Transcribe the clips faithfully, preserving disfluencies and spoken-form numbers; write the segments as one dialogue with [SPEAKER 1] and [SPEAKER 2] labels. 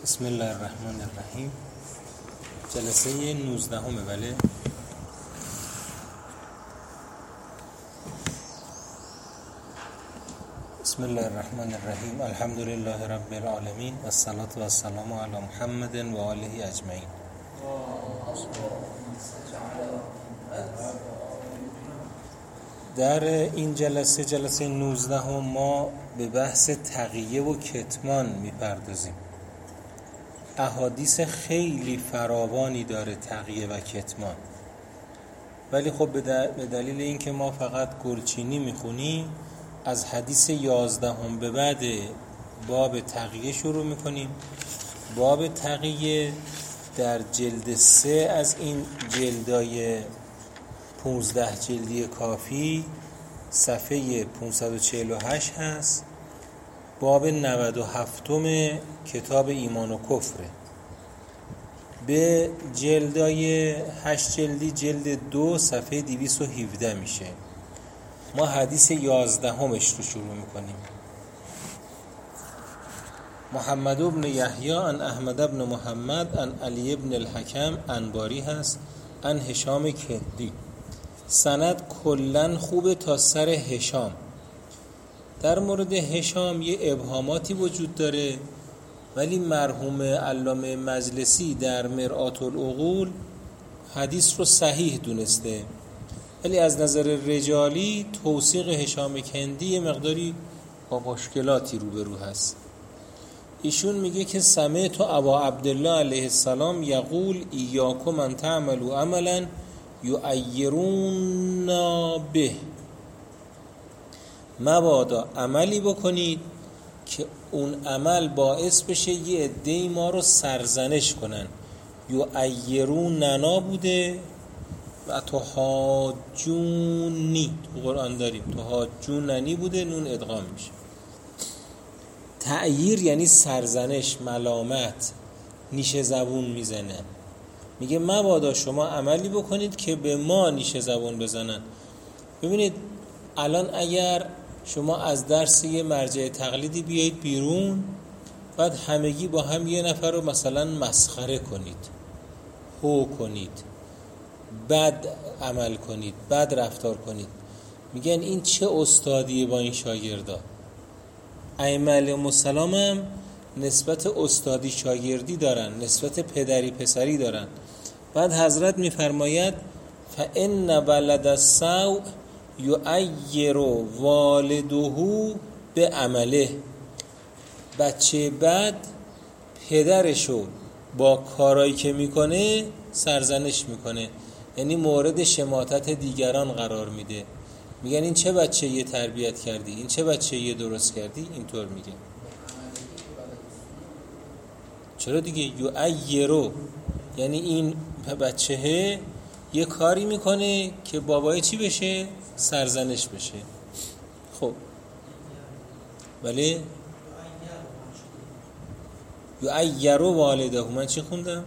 [SPEAKER 1] بسم الله الرحمن الرحیم. جلسه نوزده همه. بله. بسم الله الرحمن الرحیم. الحمد لله رب العالمین و الصلاة و السلام علی محمد و آله اجمعین. در این جلسه جلسه نوزده هم ما به بحث تقیه و کتمان میپردازیم. احادیث خیلی فراوانی داره تقیه و کتمان، ولی خب به دلیل اینکه ما فقط گلچینی میخونیم از حدیث یازده هم به بعد باب تقیه شروع میکنیم. باب تقیه در جلد سه از این جلدای پونزده جلدی کافی صفحه پانصد و چهل و هشت هست. باب نود و هفتم کتاب ایمان و کفره. به جلدای هشت جلدی جلد دو صفحه دویست و هفده میشه. ما حدیث یازده همش رو شروع میکنیم. محمد بن یحیی عن احمد بن محمد عن علی بن الحکم انباری هست عن هشام کندی. سند کلن خوبه تا سر هشام. در مورد هشام یه ابهاماتی وجود داره، ولی مرحوم علامه مجلسی در مرآت العقول حدیث رو صحیح دونسته، ولی از نظر رجالی توثیق هشام کندی یه مقداری با مشکلاتی روبرو هست. ایشون میگه که سمعت ابا عبدالله علیه السلام یقول ایاکم ان تعملوا عملا یعیرون به، مبادا عملی بکنید که اون عمل باعث بشه یه عده‌ای ما رو سرزنش کنن. یعیروننا بوده و تحاجونی تو قرآن داریم، تحاجوننی بوده، نون ادغام میشه. تعییر یعنی سرزنش، ملامت، نیش زبون میزنن. میگه مبادا شما عملی بکنید که به ما نیش زبون بزنن. ببینید الان اگر شما از درس یه مرجع تقلیدی بیایید بیرون، بعد همگی با هم یه نفر رو مثلا مسخره کنید، هو کنید، بد عمل کنید، بد رفتار کنید، میگن این چه استادیه با این شاگردا. ائمه علیهم السلام هم نسبت استادی شاگردی دارن، نسبت پدری پسری دارن. بعد حضرت میفرماید فإن ولد السوء یعیر والده به عمله، بچه بد پدرشو با کارایی که میکنه سرزنش میکنه، یعنی مورد شماتت دیگران قرار میده. میگن این چه بچه یه تربیت کردی، این چه بچه یه درست کردی، اینطور میگه. چرا دیگه؟ یعیرو یعنی این بچه یه کاری میکنه که بابای چی بشه؟ سرزنش بشه. خب ولی یعیرو والده، من چی خوندم؟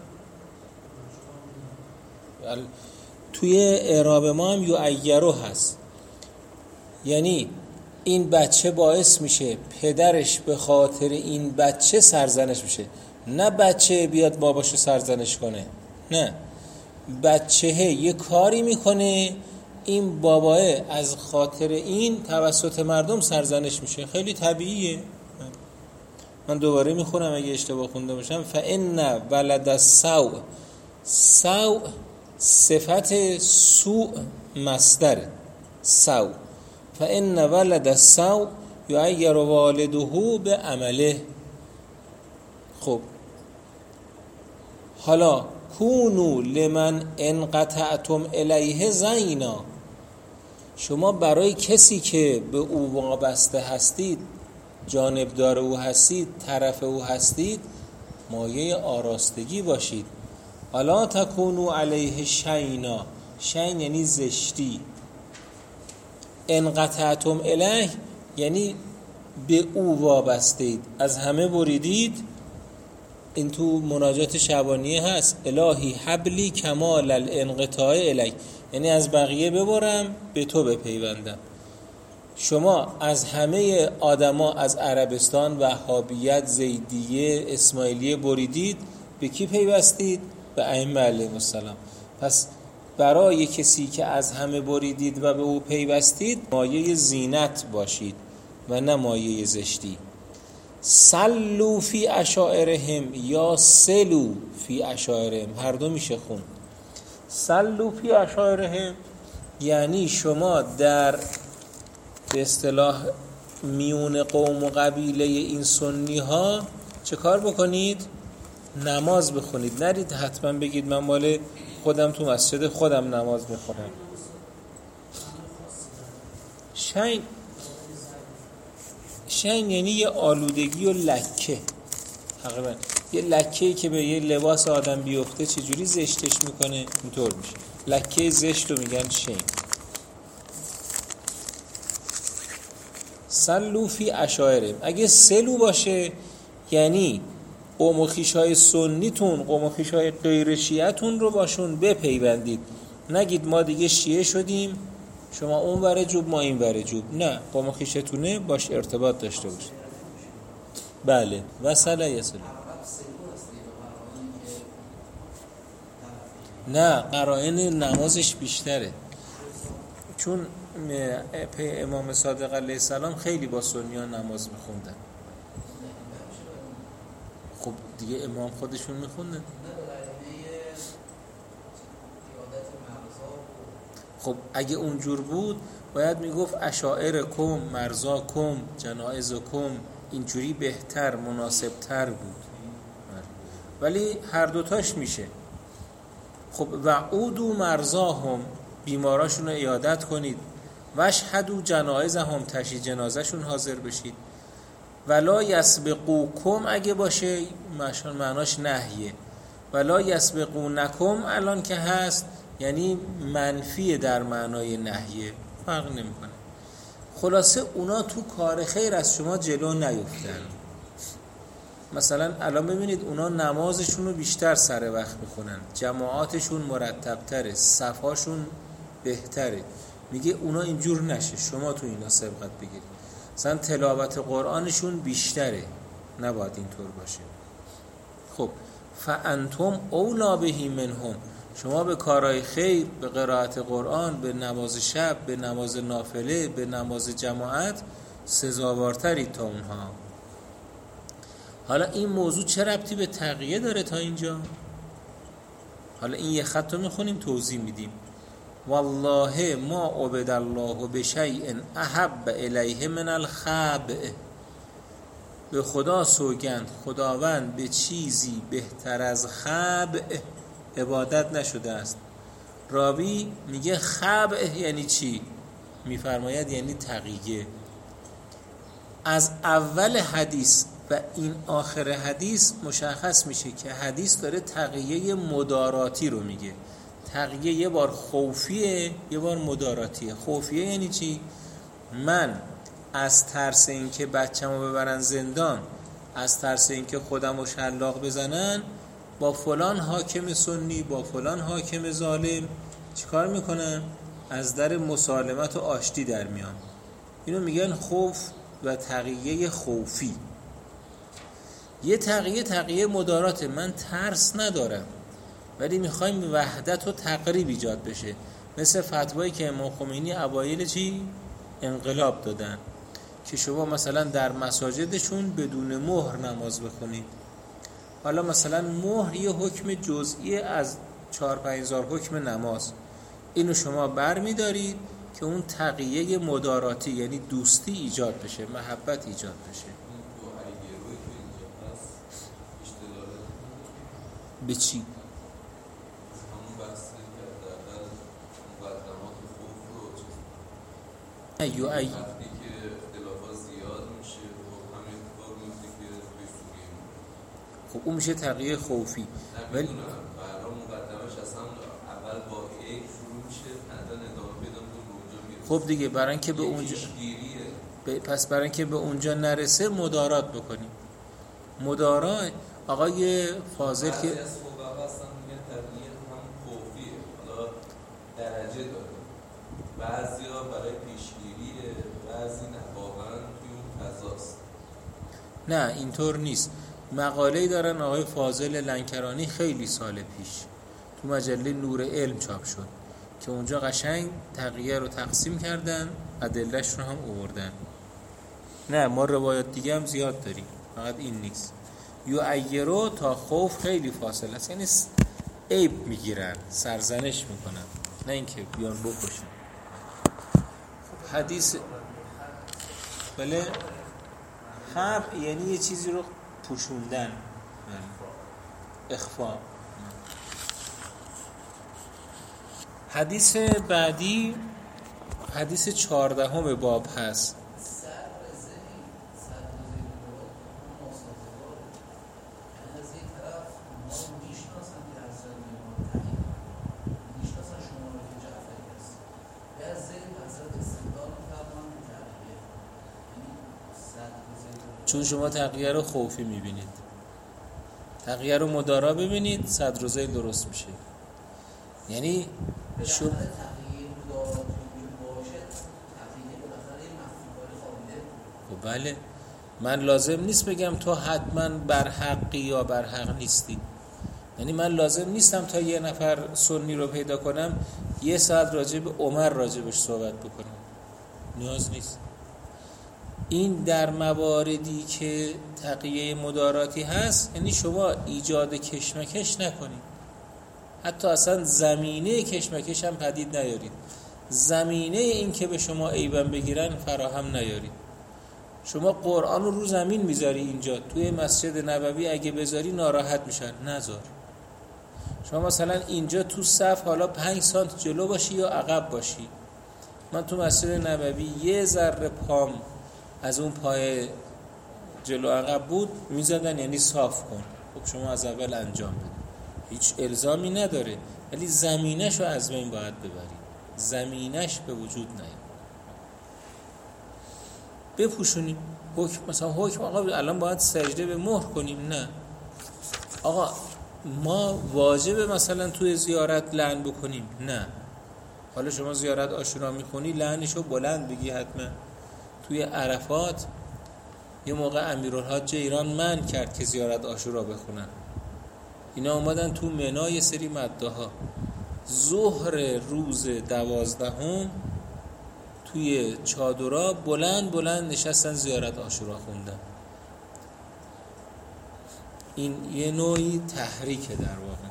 [SPEAKER 1] توی اعراب ما هم یعیرو هست، یعنی این بچه باعث میشه پدرش به خاطر این بچه سرزنش بشه، نه بچه بیاد باباشو سرزنش کنه، نه بچه یه کاری میکنه این باباه از خاطر این توسط مردم سرزنش میشه. خیلی طبیعیه. من دوباره میخونم اگه اشتباه خونده باشم. فإن ولد السوء، سوء صفت سوء مصدر سوء، فإن ولد السوء یعیر والده به عمله. خب حالا کونو لمن انقطعتم الیه زینا، شما برای کسی که به او وابسته هستید، جانبدار او هستید، طرف او هستید، مایه آراستگی باشید. الا تکونو علیه شینا، شین یعنی زشتی. انقطعتم الیه یعنی به او وابستید، از همه بریدید. این تو مناجات شعبانیه هست، الهی حبلی کمال الانقطاع الیک، یعنی از بقیه ببرم به تو بپیوندم. شما از همه آدما از عربستان وهابیت، زیدیه، اسماعیلیه بریدید، به کی پیوستید؟ به ائمه علیهم السلام. پس برای کسی که از همه بریدید و به او پیوستید مایه زینت باشید و نه مایه زشتی. سلو فی اشاعرهم یا سلو فی اشاعرهم، هر دو میشه خون. سلو فی اشاعرهم یعنی شما در به اصطلاح میون قوم و قبیله این سنی ها چه کار بکنید؟ نماز بخونید. نرید حتما بگید من مال خودم تو مسجد خودم نماز بخونم. شین شین یعنی یه آلودگی و لکه، تقریبا یه لکه‌ای که به یه لباس آدم بیفته چجوری زشتش میکنه، اینطور میشه. لکه زشت رو میگن شین. سلو فی اشاعرهم، اگه سلو باشه یعنی قوم و خویشای سنیتون، قوم و خویشای غیر شیعتون رو باشون بپیوندید. نگید ما دیگه شیعه شدیم شما اون ور جوب ما این ور جوب، نه، قوم و خویشتونه باش ارتباط داشته باشید. بله وصله یصله. نه قرائن نمازش بیشتره، چون امام صادق علیه السلام خیلی با سنیان نماز میخوندن. خب دیگه امام خودشون میخوندن. خب اگه اونجور بود باید میگفت اشاعرکم مرزاکم جنائزکم، اینجوری بهتر مناسبتر بود. ولی هر دوتاش میشه. خب وعودو مرزاهم، بیماراشون رو عیادت کنید. واشهدوا جنائزهم، تشییع جنازهشون حاضر بشید. ولا یسبقوکم اگه باشه معناش نهیه. ولا یسبقونکم الان که هست یعنی منفیه در معنای نهیه، فرق نمیکنه. خلاصه اونا تو کار خیر از شما جلو نیفتن. مثلا الان ببینید اونا نمازشون رو بیشتر سر وقت میخونن، جماعاتشون مرتبتره، صفاشون بهتره. میگه اونا اینجور نشه، شما تو اینا سبقت بگیرید. مثلا تلاوت قرآنشون بیشتره، نباید اینطور باشه. خب فانتم اولا بهی منهم، شما به کارهای خیر، به قرائت قرآن، به نماز شب، به نماز نافله، به نماز جماعت سزاوارترید تا اونها. حالا این موضوع چه ربطی به تقیه داره تا اینجا؟ حالا این یه خط رو میخونیم توضیح میدیم. والله ما عبد الله بشیء احب الیه من الخبء، به خدا سوگند خداوند به چیزی بهتر از خبء عبادت نشده است. راوی میگه خبء یعنی چی؟ میفرماید یعنی تقیه. از اول حدیث و این آخر حدیث مشخص میشه که حدیث داره تقیه مداراتی رو میگه. تقیه یه بار خوفیه یه بار مداراتیه. خوفیه یعنی چی؟ من از ترس این که بچه‌مو ببرن زندان، از ترس این که خودمو شلاق بزنن، با فلان حاکم سنی، با فلان حاکم ظالم چیکار میکنن؟ از در مسالمت و آشتی در میان. اینو میگن خوف و تقیه خوفی. یه تقیه تقیه مداراته، من ترس ندارم ولی میخوایم وحدت و تقریب ایجاد بشه، مثل فتوایی که امام خمینی اوایل چی؟ انقلاب دادن که شما مثلا در مساجدشون بدون مهر نماز بخونید. حالا مثلا مهر یه حکم جزئی از چهار پنج هزار حکم نماز، اینو شما بر می دارید که اون تقیه مداراتی یعنی دوستی ایجاد بشه، محبت ایجاد بشه. به چی؟ ایو ای خب اون میشه تقیه خوفی. ولی خب دیگه برای اینکه به اونجا پس برای اینکه به اونجا نرسه مدارات بکنیم. مدارات آقای فاضل که
[SPEAKER 2] درجه داره، بعضیا برای پیشگیریه، بعضی نه، واقعا توی فضاست.
[SPEAKER 1] نه اینطور نیست. مقاله‌ای دارن آقای فاضل لنکرانی خیلی سال پیش تو مجله نور علم چاپ شد که اونجا قشنگ تقیه رو تقسیم کردن، ادله‌اش رو هم آوردن. نه ما روایات دیگه هم زیاد داریم، فقط این نیست. یعیرو تا خوف خیلی فاصله است، یعنی عیب میگیرن، سرزنش میکنن، نه اینکه بیان بکشن. حدیث بله حرف یعنی یه چیزی رو پوشوندن، اخفا. حدیث بعدی حدیث چهاردهم باب هست. چون شما تقیه رو خوفی میبینید، تقیه رو مدارا ببینید، صدر و ذیل درست میشه. یعنی شو بله، من لازم نیست بگم تو حتما بر حقی یا بر حق نیستی. یعنی من لازم نیستم تا یه نفر سنی رو پیدا کنم یه ساعت راجع به عمر راجبش صحبت بکنم، نیاز نیست. این در مواردی که تقیه مداراتی هست، یعنی شما ایجاد کشمکش نکنید، حتی اصلا زمینه کشمکش هم پدید نیارید، زمینه این که به شما عیبم بگیرن فراهم نیارید. شما قرآن رو رو زمین میذاری اینجا توی مسجد نبوی، اگه بذاری ناراحت میشن، نذار. شما مثلا اینجا تو صف حالا پنج سانت جلو باشی یا عقب باشی، من تو مسجد نبوی یه ذره پام از اون پای جلو عقب بود میزدن، یعنی صاف کن. خب شما از اول انجام بده، هیچ الزامی نداره، ولی زمینش رو از بین باید ببری، زمینش به وجود نیاد. بپوشونیم حکم، مثلا حکم آقا الان باید سجده به مهر کنیم، نه آقا ما واجبه مثلا توی زیارت لعن بکنیم، نه. حالا شما زیارت عاشورا میخونی لعنشو بلند بگی حتما. توی عرفات یه موقع امیرالحاج ایران منع کرد که زیارت عاشورا بخونن، اینا اومدن تو منی یه سری مداها ظهر روز دوازدهم توی چادرها بلند بلند نشستن زیارت عاشورا خوندن. این یه نوعی تحریکه در واقع.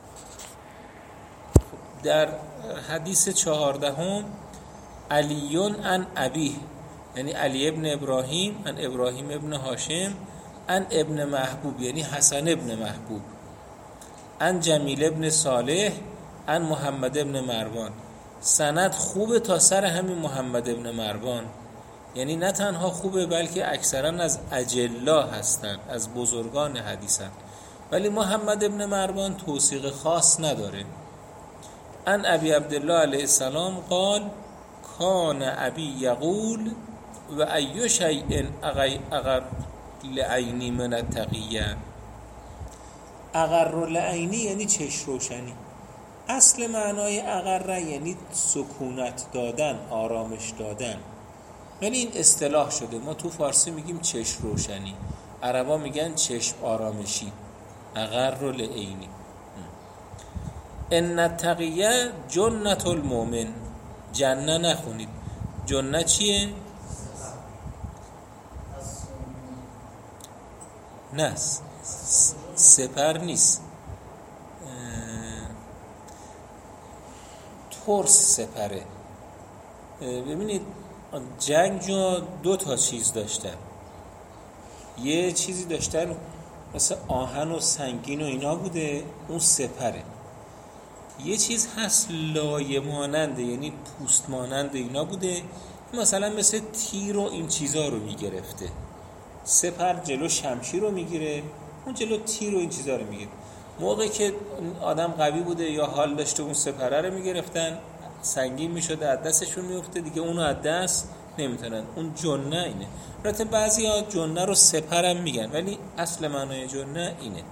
[SPEAKER 1] در حدیث چهاردهم علیون عن ابیه، یعنی علی ابن ابراهیم عن ابراهیم ابن هاشم عن ابن محبوب، یعنی حسن ابن محبوب عن جمیل ابن صالح عن محمد ابن مروان. سند خوبه تا سر همین محمد ابن مروان، یعنی نه تنها خوبه بلکه اکثرا از اجلا هستن، از بزرگان حدیثن، ولی محمد ابن مروان توثیق خاص نداره. عن ابی عبدالله علیه السلام قال کان ابی یقول و ای شیء اغر لعینی من التقیه. اغر لعینی یعنی چشم روشنی. اصل معنای اغر یعنی سکونت دادن، آرامش دادن، یعنی این اصطلاح شده. ما تو فارسی میگیم چشم روشنی، عربا میگن چشم آرامشی، اغر لعینی. ان التقیه جنت المؤمن. جنه نخونید، جنه چیه؟ نه سپر نیست، ترس سپره. ببینید جنگ جو دو تا چیز داشتن، یه چیزی داشتن مثل آهن و سنگین و اینا بوده، اون سپره. یه چیز هست لایه ماننده، یعنی پوست ماننده اینا بوده، مثلا مثل تیر و این چیزا رو میگرفته. سپر جلو شمشیر رو میگیره، اون جلو تیر و این چیزا رو میگیره. موقعی که آدم قوی بوده یا حال داشته اون سپره رو میگرفتن، سنگین میشده از دستشون میفته دیگه، اونو از دست نمیتونن. اون جنه اینه. البته بعضی ها جنه رو سپرم میگن، ولی اصل معنای جنه اینه.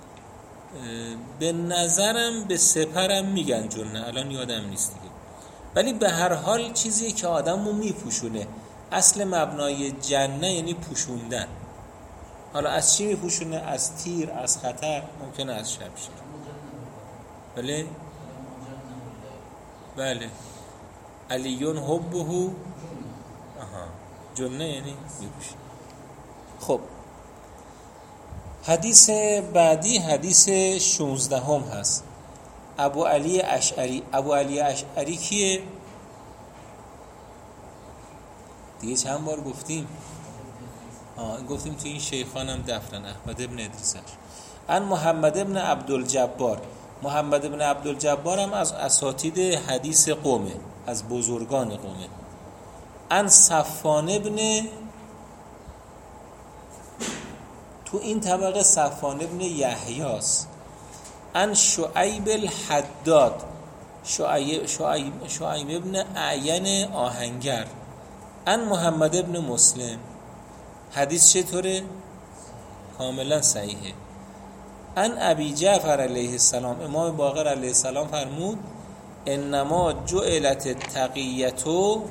[SPEAKER 1] به نظرم به سپرم میگن جنه، الان یادم نیست دیگه. ولی به هر حال چیزی که آدمو میپوشونه. اصل مبنای جنه یعنی پوشوندن. حالا از چی میپوشونه؟ از تیر، از خطر، ممکنه از شمشیر. بله بله علیون حبه آها جنه یعنی میپوشونه. خب حدیث بعدی حدیث شانزده هم هست. ابو علی اشعری. ابو علی اشعری کیه؟ دیگه چند بار گفتیم آه گفتیم تو این شیخان هم دفنن. احمد ابن ادریس. ان محمد ابن عبدالجبار. محمد ابن عبدالجبار هم از اساتید حدیث قومه، از بزرگان قومه. ان صفوان ابن، تو این طبقه صفوان ابن یحیاست. ان شعیب الحداد. شعیب شعیب شعیب ابن اعین آهنگر. ان محمد ابن مسلم. حدیث چطوره؟ کاملا صحیحه. ان ابی جعفر علیه السلام. امام باقر علیه السلام فرمود انما جعلت التقیة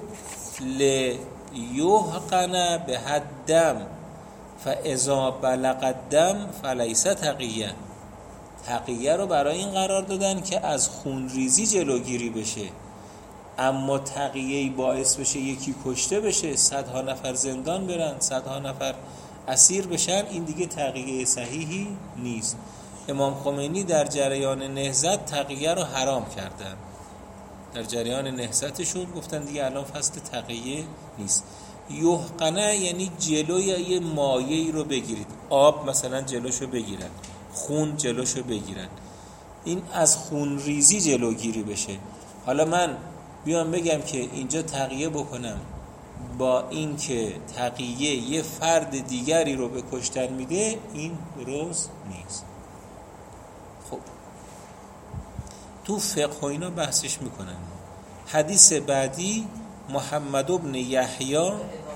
[SPEAKER 1] لیحقن بها الدم فاذا بلغ الدم فلیس تقیه. تقیه رو برای این قرار دادن که از خونریزی جلوگیری بشه، اما تقیه‌ای باعث بشه یکی کشته بشه، صدها نفر زندان برن، صدها نفر اسیر بشن، این دیگه تقیه صحیحی نیست. امام خمینی در جریان نهضت تقیه رو حرام کردن. در جریان نهضتشون گفتن دیگه الان فصل تقیه نیست. یحقنه یعنی جلوی یه مایه‌ای رو بگیرید. آب مثلا جلوشو بگیرن، خون جلوشو بگیرن، این از خون ریزی جلوگیری بشه. حالا من بیام بگم که اینجا تقیه بکنم با این که تقیه یه فرد دیگری رو به کشتن میده، این درست نیست. خب تو فقه و اینا بحثش میکنن. حدیث بعدی محمد ابن یحیی.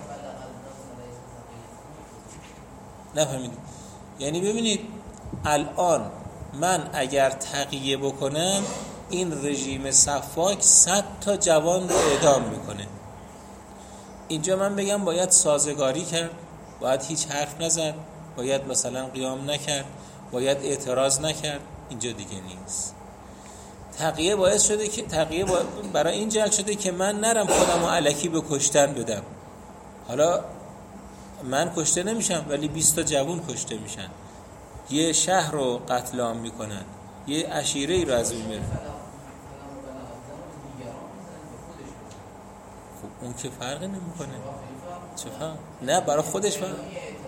[SPEAKER 1] نفهمیدید؟ یعنی ببینید الان من اگر تقیه بکنم این رژیم صفاک صد تا جوان رو اعدام میکنه. اینجا من بگم باید سازگاری کرد، باید هیچ حرف نزد، باید مثلا قیام نکرد، باید اعتراض نکرد، اینجا دیگه نیست. تقیه باعث شده که تقیه برای این جلب شده که من نرم خودم رو الکی به کشتن بدم. حالا من کشته نمیشم ولی بیست تا جوان کشته میشن، یه شهر رو قتل عام میکنن، یه عشیره رو از بین میبرن. خب اون که فرقی نمیکنه. چه فرق؟ نه برای خودش فرق.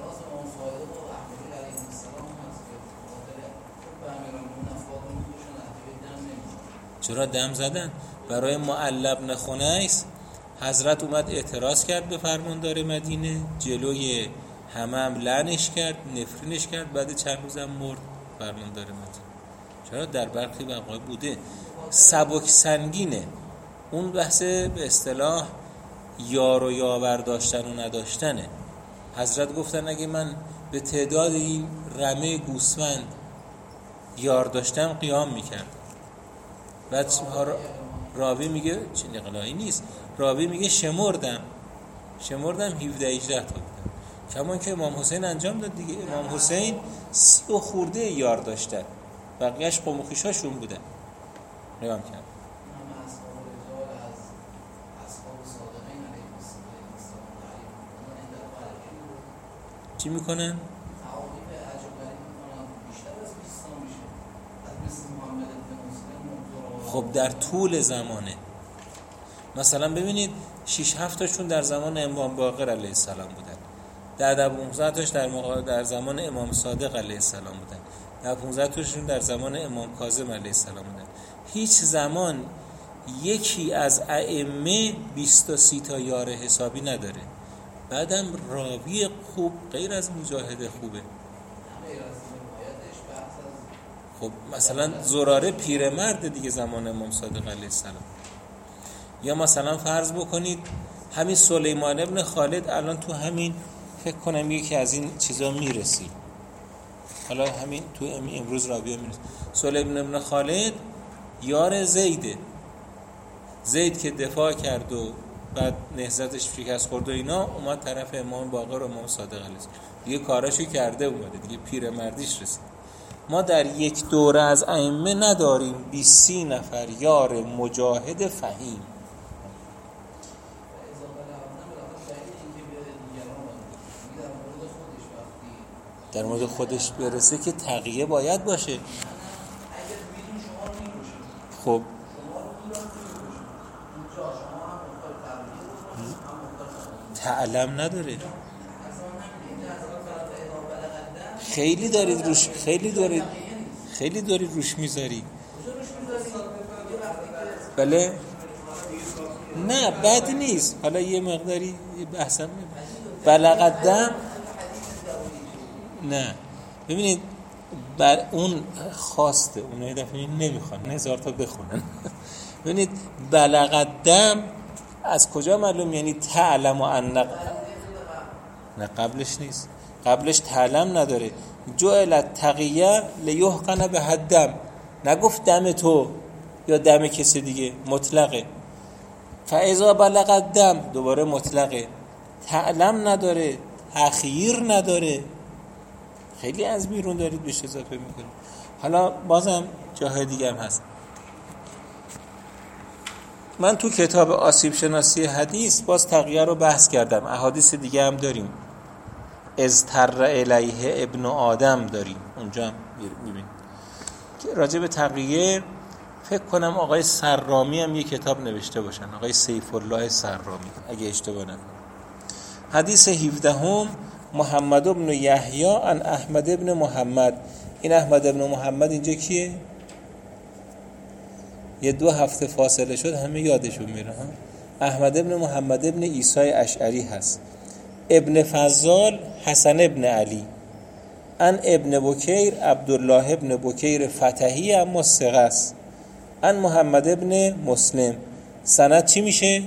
[SPEAKER 1] چرا دم زدن؟ برای معلی بن خنیس حضرت اومد اعتراض کرد به فرماندار مدینه، جلوی همه هم لعنش کرد، نفرینش کرد، بعد چند روزم مرد فرماندار مدینه. چرا؟ در برخی وقایع بوده. سبک سنگینه اون بحث به اصطلاح یار و یاور داشتن و نداشتنه. حضرت گفتن اگه من به تعداد این رمه گوسفند یار داشتم قیام میکرد. بعد راوی میگه چه نقلایی نیست، راوی میگه شمردم شمردم هفده هجده تا بودن، کمان که امام حسین انجام داد دیگه. امام حسین سی و خورده یار داشتن، بقیهش قوم و خویشاشون بودن. نگام کرد چی میکنن؟ خب در طول زمانه مثلا ببینید شش هفت تاشون در زمان امام باقر علیه السلام بودن، در ده پانزده تاش در مقا... در زمان امام صادق علیه السلام بودن، در پانزده تاشون در زمان امام کاظم علیه السلام بودن. هیچ زمان یکی از ائمه بیست و سی تا یار حسابی نداره. بعدم راوی خوب غیر از مجاهد خوبه. خب مثلا زراره پیرمرد دیگه زمان امام صادق علیه السلام. یا مثلا فرض بکنید همین سلیمان ابن خالد الان تو همین فکر کنم یکی از این چیزا میرسی، حالا همین تو امروز راوی میرسی. سلیمان ابن خالد یار زیده، زید که دفاع کرد و بعد نهضتش شکست خورد و اینا، اومد طرف امام باقر و امام صادق علیه السلام دیگه کاراشو کرده اومده دیگه، پیر مردیش رسید. ما در یک دوره از ائمه نداریم بیست سی نفر یار مجاهد فهیم. در مورد خودش برسه که تقیه باید باشه. خب تعلم نداره. خیلی دارید روش خیلی دارید خیلی دارید روش میذاری. بله نه بد نیست، حالا یه مقداری بحثم بلغدم نه. ببینید بر اون خواسته اون یه دفعه نمیخوان هزار تا بخونن. ببینید بلغدم از کجا معلوم؟ یعنی تعلم و انق نه قبلش نیست، قبلش تعلم نداره. جعل تقیه لیحقن به حدم، نگفت دم تو یا دم کسی دیگه، مطلقه. فاذا بلغ الدم دوباره مطلقه، تعلم نداره، تأخیر نداره. خیلی از بیرون دارید بهش اضافه میکنید. حالا بازم جاهای دیگه هم هست. من تو کتاب آسیب شناسی حدیث باز تقیه رو بحث کردم، احادیث دیگه هم داریم. از تر الیه ابن آدم داریم، اونجا هم میبینید که راجع به تقیه فکر کنم آقای سرامی هم یه کتاب نوشته باشن، آقای سیف الله سرامی اگه اشتباه نکنم. حدیث هفدهم محمد ابن یحیی عن احمد ابن محمد. این احمد ابن محمد اینجا کیه؟ یه دو هفته فاصله شد همه یادشون میره ها. احمد ابن محمد ابن عیسی اشعری هست. ابن فضال حسن ابن علی ان ابن بکیر عبدالله ابن بکیر فتحی اما ثقه است. ان محمد ابن مسلم. سند چی میشه؟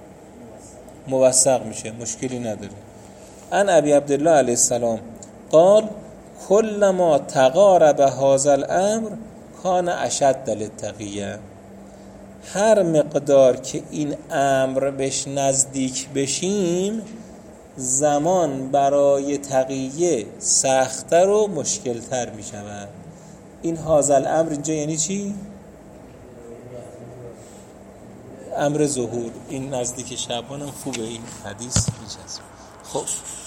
[SPEAKER 1] موثق میشه، مشکلی نداره. ان ابی عبدالله علیه السلام قال کل ما تقارب هذا الامر کان اشد للتقیه. هر مقدار که این امر بهش نزدیک بشیم زمان برای تقیه سخت‌تر و مشکل‌تر می شود. این هذا الامر اینجا یعنی چی؟ امر ظهور. این نزدیک شعبان هم خوبه این حدیث میچسبه. خب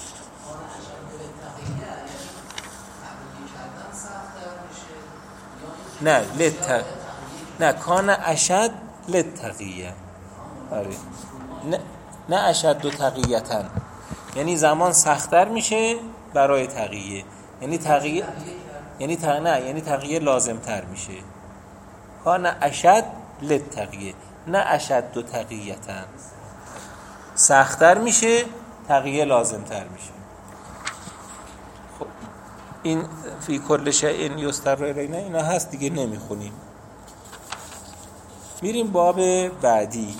[SPEAKER 1] نه لت نه کان اشد للتقیه. آره نه نه اشد و تقیتن، یعنی زمان سخت‌تر میشه برای تقیه، یعنی تقیه یعنی تق... نه یعنی تقیه لازم‌تر میشه. کان اشد للتقیه نه اشد و تقیتن، سخت‌تر میشه تقیه لازم‌تر میشه. خب این فی کل شیء یستر الینا اینا هست دیگه نمیخونیم. میریم باب بعدی.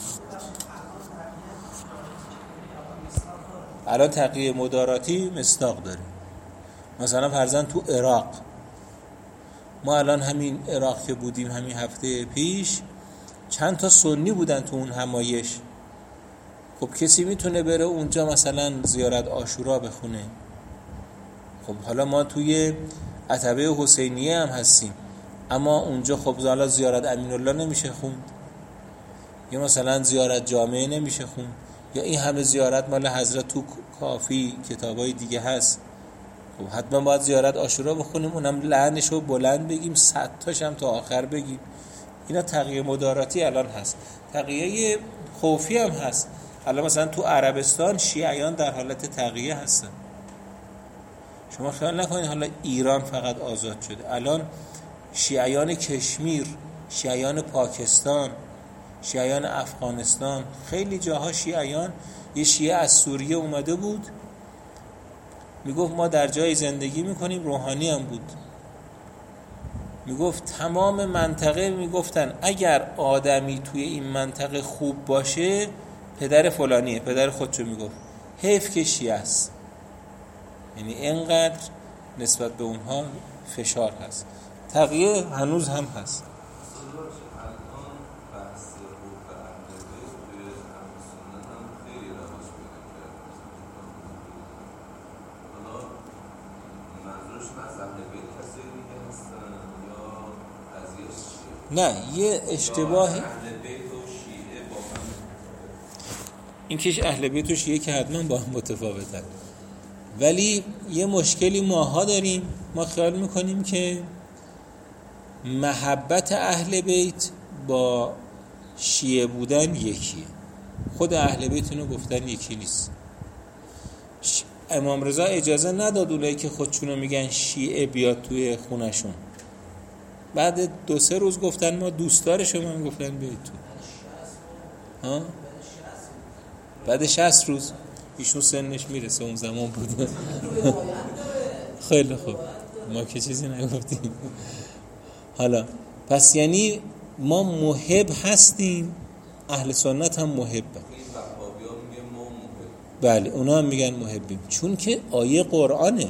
[SPEAKER 1] الان تقیه مداراتی مصداق داریم. مثلا فرضاً تو عراق، ما الان همین عراق که بودیم همین هفته پیش چند تا سنی بودن تو اون همایش. خب کسی میتونه بره اونجا مثلا زیارت عاشورا بخونه. خب حالا ما توی عتبه حسینیه هم هستیم، اما اونجا خب حالا زیارت امین الله نمیشه خوند، یا مثلا زیارت جامعه نمیشه خوند، یا این همه زیارت مال حضرت تو کافی کتابای دیگه هست. خب حتما باید زیارت عاشورا بخونیم، اونم لعنشو بلند بگیم، صد تاش هم تا آخر بگیم. اینا تقیه مداراتی الان هست. تقیه خوفی هم هست. الان مثلا تو عربستان شیعیان در حالت تقیه هستن. شما خیال نکنید حالا ایران فقط آزاد شده. الان شیعیان کشمیر، شیعیان پاکستان، شیعیان افغانستان، خیلی جاها شیعیان. یه شیعه از سوریه اومده بود میگفت ما در جای زندگی میکنیم، روحانی هم بود، میگفت تمام منطقه میگفتن اگر آدمی توی این منطقه خوب باشه پدر فلانیه، پدر خودشو میگفت، حیف که شیعه است. یعنی اینقدر نسبت به اونها فشار هست. تقیه هنوز هم هست. نه یه اشتباهی این کش اهل بیت و شیعه که حتما با هم متفاوتن، ولی یه مشکلی ماها داریم. ما خیال میکنیم که محبت اهل بیت با شیعه بودن یکیه. خود اهل بیت اینو گفتن یکی نیست. امام رضا اجازه نداد اونایی که خودشونو میگن شیعه بیاد توی خونشون. بعد دو سه روز گفتن ما دوستدار شما، هم گفتن بیاید تو. ها؟ بعد شصت روز ایشون سنش میرسه، اون زمان بود. خیلی خوب، ما که چیزی نگفتیم. حالا پس یعنی ما محب هستیم، اهل سنت هم محبه. بله اونا هم میگن محبیم، چون که آیه قرآنه.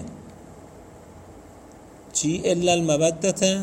[SPEAKER 1] چی؟ الا المودة.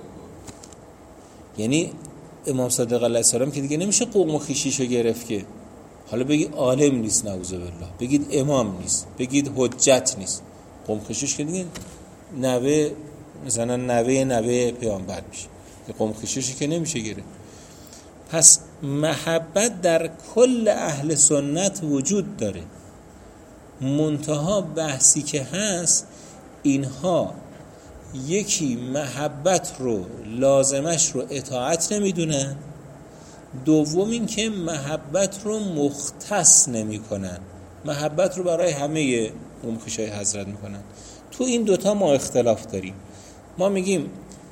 [SPEAKER 1] یعنی امام صادق علیه السلام که دیگه نمیشه قوم و خویشیشو گرفت که حالا بگید عالم نیست، نعوذ بالله، بگید امام نیست، بگید حجت نیست. قوم خویشیش که دیگه نوه، مثلا نوه نوه پیامبر میشه، قوم خویشیش که نمیشه گرفت. پس محبت در کل اهل سنت وجود داره، منتها بحثی که هست اینها یکی محبت رو لازمش رو اطاعت نمیدونن، دوم این که محبت رو مختص نمی کنن، محبت رو برای همه امخشای حضرت میکنن. تو این دوتا ما اختلاف داریم. ما میگیم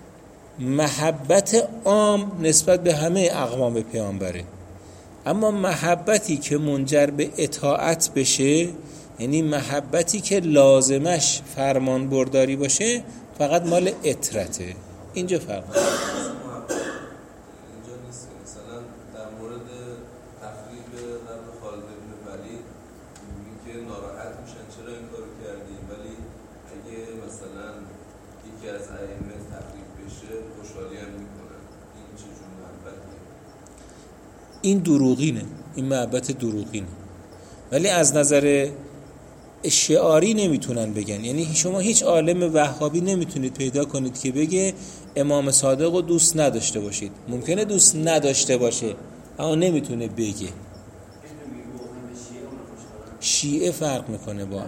[SPEAKER 1] محبت عام نسبت به بقیه اقوام پیامبره، اما محبتی که منجر به اطاعت بشه، یعنی محبتی که لازمش فرمان برداری باشه، فقط مال اطرته. اینجا فرق
[SPEAKER 2] اینجا نیست. مثلا در مورد تخریب قبر خالد بن ولید میگه که ناراحت میشن چرا این کارو کردی، ولی اگه مثلا یکی از ائمه تخریب بشه خوشحالی هم میکنن. این چه جور محبتیه؟
[SPEAKER 1] این دروغینه، این محبت دروغینه. ولی از نظر شعاری نمیتونن بگن. یعنی شما هیچ عالم وهابی نمیتونید پیدا کنید که بگه امام صادق رو دوست نداشته باشید. ممکنه دوست نداشته باشه اما نمیتونه بگه. شیعه فرق میکنه با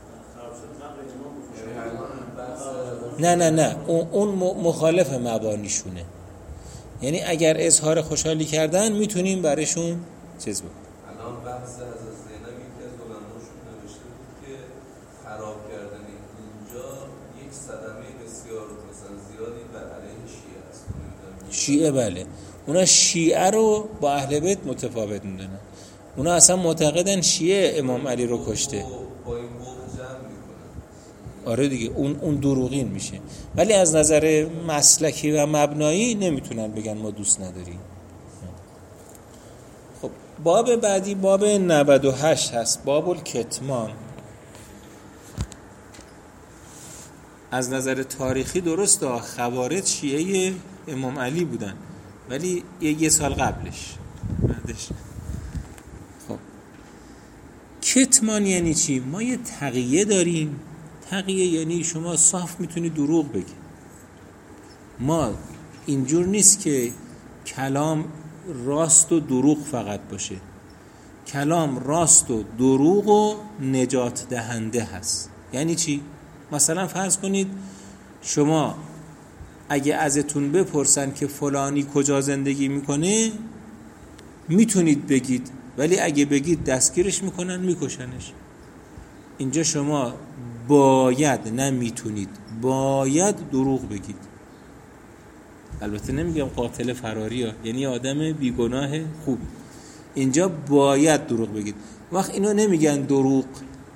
[SPEAKER 1] نه نه نه اون, اون مخالف مبانیشونه. یعنی اگر اظهار خوشحالی کردن میتونیم برشون چیز بکنیم.
[SPEAKER 2] الان بحث از زینب یکی از علماشون نوشته بود که خراب کردن اینجا یک صدمه بسیار مثلا زیادی بر علیه شیعه است.
[SPEAKER 1] شیعه بله، اونا شیعه رو با اهل بیت متفاوت میدونن. اونا اصلا معتقدن شیعه امام علی رو کشته.
[SPEAKER 2] با این بوق جمع میکنن.
[SPEAKER 1] آره دیگه اون اون دروغین میشه. ولی از نظر مسلکی و مبنایی نمیتونن بگن ما دوست نداریم. خب باب بعدی باب نود و هشت هست، باب الکتمان. از نظر تاریخی درسته خوارج شیعه امام علی بودن، ولی یه, یه سال قبلش بعدش. خب کتمان یعنی چی؟ ما یه تقیه داریم. تقیه یعنی شما صاف میتونی دروغ بگی. ما اینجور نیست که کلام راست و دروغ فقط باشه. کلام راست و دروغ و نجات دهنده هست. یعنی چی؟ مثلا فرض کنید شما اگه ازتون بپرسن که فلانی کجا زندگی میکنه میتونید بگید، ولی اگه بگید دستگیرش میکنن میکشنش. اینجا شما باید، نه میتونید، باید دروغ بگید. البته نمیگم قاتل فراری ها، یعنی آدم بیگناه خوب. اینجا باید دروغ بگید. وقت اینو نمیگن دروغ،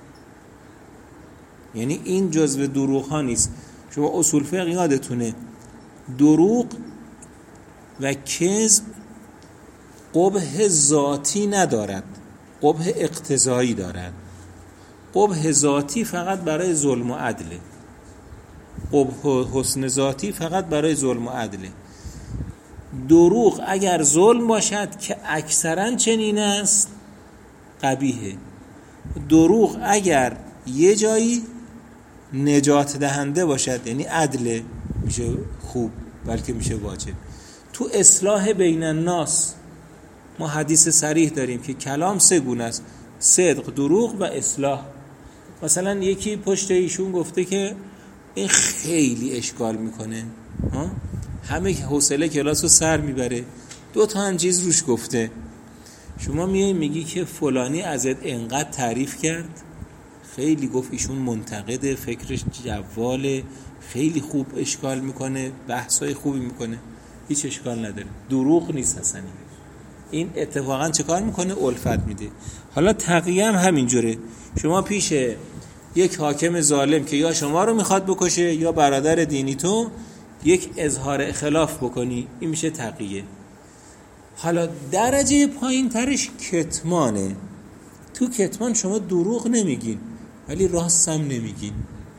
[SPEAKER 1] یعنی این جزو دروغ ها نیست. شما اصول فقه یادتونه دروغ و کذب قبح ذاتی ندارد، قبح اقتضایی دارد. قبح ذاتی فقط برای ظلم و عدله، قبح حسن ذاتی فقط برای ظلم و عدله. دروغ اگر ظلم باشد که اکثرا چنین است قبیحه. دروغ اگر یه جایی نجات دهنده باشد یعنی عدل، میشه خوب، بلکه میشه واجب. تو اصلاح بین الناس ما حدیث صریح داریم که کلام سه گونه است: صدق، دروغ و اصلاح. مثلا یکی پشت ایشون گفته که این خیلی اشکال میکنه، ها؟ همه حوصله کلاس رو سر میبره، دو تا هم چیز روش گفته. شما میای میگی که فلانی ازت انقدر تعریف کرد، خیلی گفت ایشون منتقده، فکرش جواله، خیلی خوب اشکال میکنه، بحثای خوبی میکنه، هیچ اشکال نداره، دروغ نیست اصلا. این اتفاقا چه کار میکنه؟ الفت میده. حالا تقیه هم همینجوره. شما پیش یک حاکم ظالم که یا شما رو میخواد بکشه یا برادر دینی تو یک اظهار خلاف بکنی، این میشه تقیه. حالا درجه پایین ترش کتمانه. تو کتمان شما دروغ نمیگین ولی راست هم نمیگین.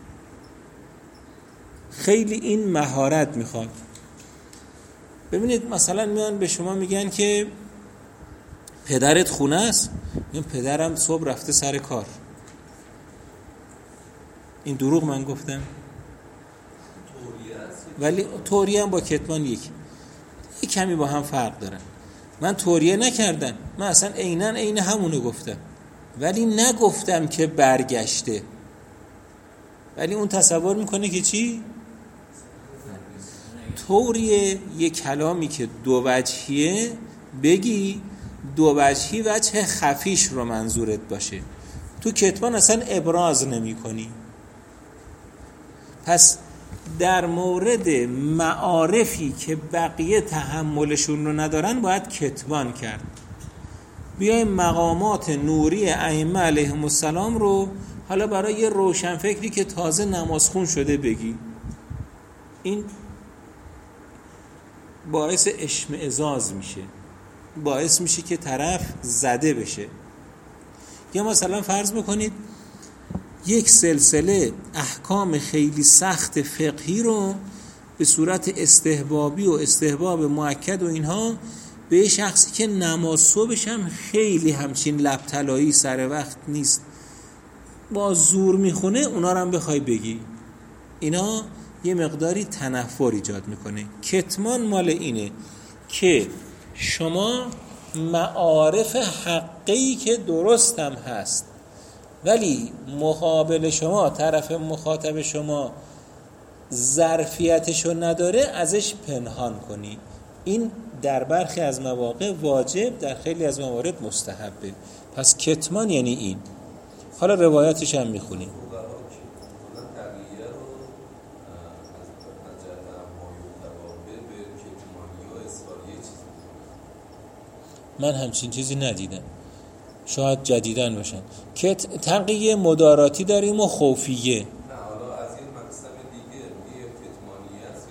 [SPEAKER 1] خیلی این مهارت میخواد. ببینید مثلا میان به شما میگن که پدرت خونه است، میگن پدرم صبح رفته سر کار. این دروغ من گفتم؟ ولی توریه هم با کتمان یک یک کمی با هم فرق دارن. من توریه نکردم، من اصلا عیناً عین همونو گفتم، ولی نگفتم که برگشته. ولی اون تصور میکنه که چی؟ توریه یک کلامی که دو وجهیه بگی، دو وجهی وجه خفیش رو منظورت باشه. تو کتمان اصلا ابراز نمی کنی. پس در مورد معارفی که بقیه تحملشون رو ندارن باید کتمان کرد. بیایم مقامات نوری ائمه علیهم السلام رو حالا برای یه روشنفکری که تازه نمازخون شده بگی، این باعث اشمئزاز میشه، باعث میشه که طرف زده بشه. یا مثلا فرض میکنید یک سلسله احکام خیلی سخت فقهی رو به صورت استحبابی و استحباب مؤکد و اینها به یه شخصی که نماز صبحش هم خیلی همچین لب‌طلایی سر وقت نیست با زور میخونه، اونا رو هم بخوای بگی، اینا یه مقداری تنفر ایجاد میکنه. کتمان مال اینه که شما معارف حقی که درست هم هست ولی مقابل شما، طرف مخاطب شما ظرفیتشو نداره، ازش پنهان کنی. این در برخی از مواقع واجب، در خیلی از موارد مستحبه. پس کتمان یعنی این. حالا روایاتش هم میخونیم. من همچین چیزی ندیدم، شاید جدیدن باشن. که تقیه مداراتی داریم و خوفیه.
[SPEAKER 2] نه حالا از این مقصد دیگه میگه کتمانیه است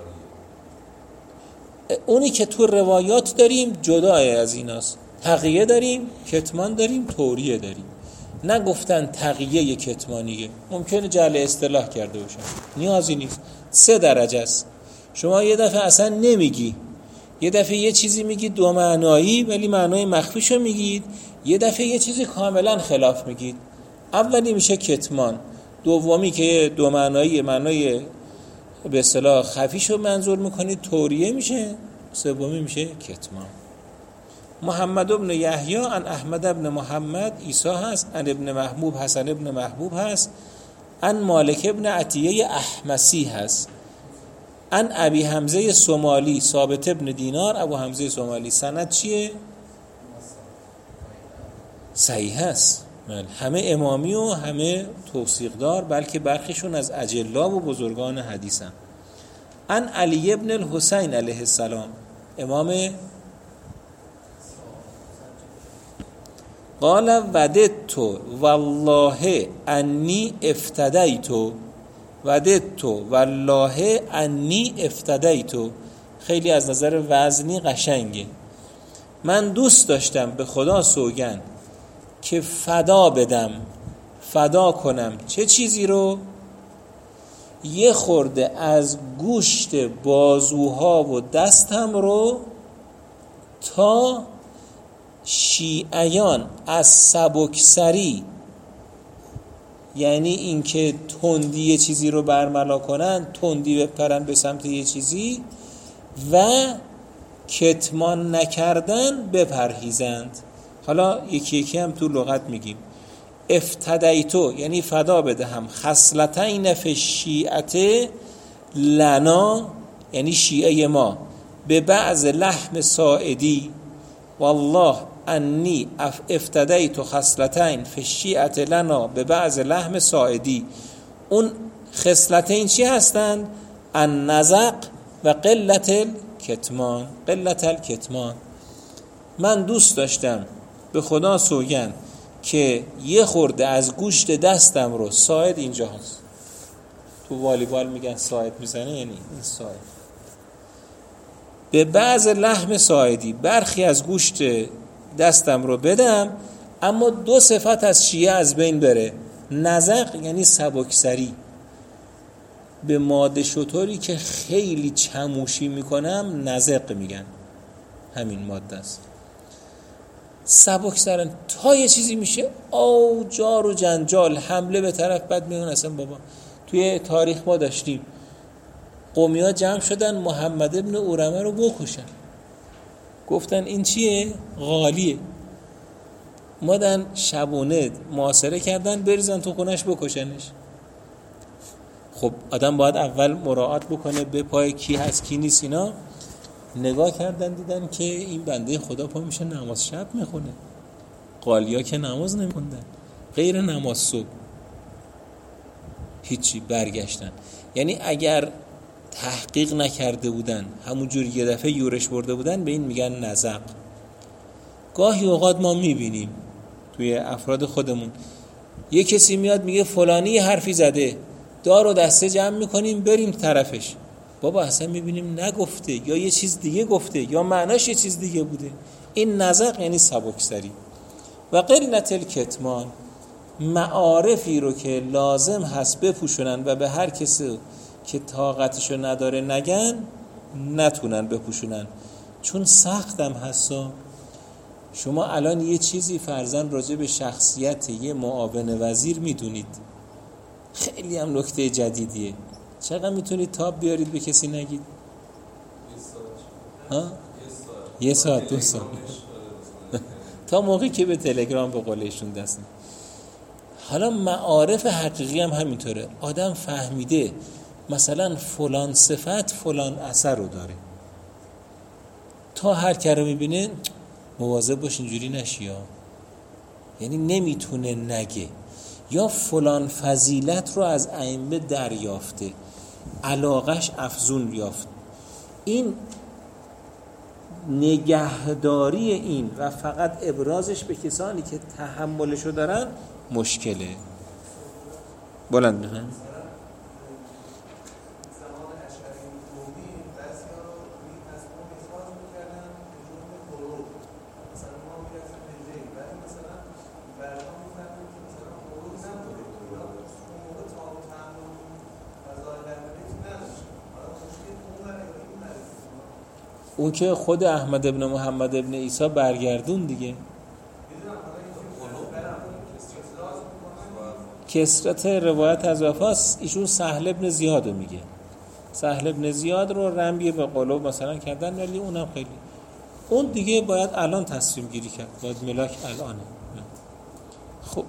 [SPEAKER 2] یا اصراریه؟
[SPEAKER 1] اونی که تو روایات داریم جدای از ایناست. تقیه داریم، کتمان داریم، توریه داریم. نگفتن تقیه ی کتمانیه، ممکنه جعل اصطلاح کرده باشن، نیازی نیست. سه درجه است. شما یه دفعه اصلا نمیگی، یه دفعه یه چیزی میگید دو معنایی ولی معنای مخفیشو میگید، یه دفعه یه چیزی کاملا خلاف میگید. اولی میشه کتمان، دومی که دو معنایی معنای به اصطلاح خفیشو منظور میکنید توریه میشه، سومی میشه کتمان. محمد ابن یحیی عن احمد ابن محمد عیسی هست، عن ابن محبوب حسن ابن محبوب هست، عن مالک ابن عطیه احمسی هست، عن ابی حمزه سومالی ثابت ابن دینار ابو حمزه سومالی. سند چیه؟ صحیح هست. همه امامی و همه توثیق دار، بلکه برخیشون از اجلا و بزرگان حدیث هم. عن علی ابن الحسین علیه السلام امام قال وددت والله انی افتدیت، وددت والله انی افتدیت. خیلی از نظر وزنی قشنگه. من دوست داشتم به خدا سوگند که فدا بدم، فدا کنم چه چیزی رو؟ یه خورده از گوشت بازوها و دستم رو تا شیعیان از سبکسری یعنی اینکه تندی یه چیزی رو برملا کنن، تندی بپرن به سمت یه چیزی، و کتمان نکردن بپرهیزند. حالا یکی یکی هم تو لغت میگیم. افتدیتو یعنی فدا بدهم خصلتین فی الشیعة لنا، یعنی شیعه ما، به بعض لحم ساعدی، والله انی افتدیت خصلتین فی الشیعة لنا به بعض لحم ساعدی. اون خصلتین چی هستند؟ النزق و قلت الکتمان. قلت الکتمان. من دوست داشتم به خدا سوگند که یه خورده از گوشت دستم رو، ساعد اینجا هست، تو والیبال میگن ساعد میزنه، یعنی این ساعد، به بعض لحم ساعدی برخی از گوشت دستم رو بدم، اما دو صفت از شیعه از بین بره. نزق یعنی سبکسری، به ماده شطوری که خیلی چموشی میکنم نزق میگن، همین ماده است. سبکسرن تا یه چیزی میشه او جار و جنجال، حمله به طرف، بد میگن اصلا بابا. توی تاریخ ما داشتیم قومی ها جمع شدن محمد ابن اورمه رو بکشن، گفتن این چیه؟ غالیه. مادن شبونه محاصره کردن بریزن تو خونش بکشنش. خب آدم باید اول مراعات بکنه به پای کی هست کی نیست. اینا نگاه کردن دیدن که این بنده خدا پا میشه نماز شب میخونه، قالیا که نماز نمیخوندن غیر نماز صبح، هیچی، برگشتن. یعنی اگر تحقیق نکرده بودن، همونجور یه دفعه یورش برده بودن، به این میگن نزق. گاهی اوقات ما میبینیم توی افراد خودمون یه کسی میاد میگه فلانی حرفی زده، دار و دسته جمع میکنیم بریم طرفش، بابا اصلا میبینیم نگفته، یا یه چیز دیگه گفته، یا معناش یه چیز دیگه بوده. این نزق یعنی سبکسری. و قلت الکتمان، معارفی رو که لازم هست بپوشونن و به هر کسی که طاقتشو نداره نگن، نتونن بپوشونن، چون سختم هستا. شما الان یه چیزی فرضاً راجع به شخصیت یه معاون وزیر میدونید، خیلی هم نکته جدیدیه، چقدر میتونید تاب بیارید به کسی نگید؟ ها؟ یه ساعت دو ساعت تا موقعی که به تلگرام به قولشون دستن. حالا معارف حقیقی هم همینطوره. آدم فهمیده مثلا فلان صفت فلان اثر رو داره، تا هر که رو میبینه مواظب باش اینجوری نشی ها. یعنی نمیتونه نگه. یا فلان فضیلت رو از ائمه دریافته، علاقش افزون یافت. این نگهداری این و فقط ابرازش به کسانی که تحملشو دارن مشکله. بلند بخن. اون که خود احمد ابن محمد ابن عیسی برگردون دیگه. کسرت روایت از وفاست. ایشون سهل ابن زیاد رو میگه. سهل ابن زیاد رو رمی به قلوب مثلا کردن، ولی اونم خیلی، اون دیگه باید الان تصمیم گیری کرد، باید ملاک الانه. خب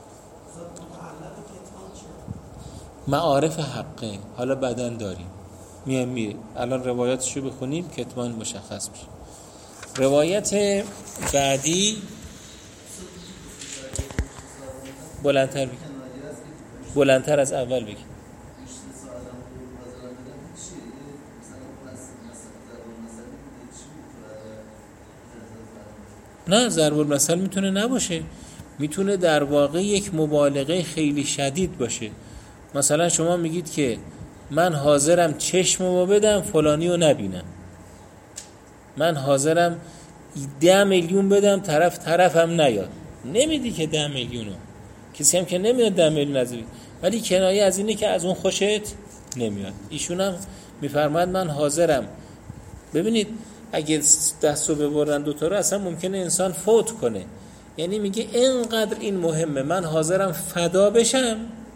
[SPEAKER 1] معارف حقه حالا بدن داریم، میام میره الان روایاتشو بخونیم کتمان مشخص میشه. روایت بعدی بلندتر بگی، بلندتر از اول بگی. نه ضرب المثل میتونه نباشه، میتونه در واقع یک مبالغه خیلی شدید باشه. مثلا شما میگید که من حاضرم چشممو بدم فلانی رو نبینم، من حاضرم ده میلیون بدم طرف طرفم نیاد. نمیدی که ده میلیونو، کسی هم که نمیاد ده میلیون از این، ولی کنایه از اینه که از اون خوشت نمیاد. ایشون هم میفرماید من حاضرم. ببینید اگه دستو ببرن دوتا رو اصلا ممکنه انسان فوت کنه. یعنی میگه اینقدر این مهمه، من حاضرم فدا بشم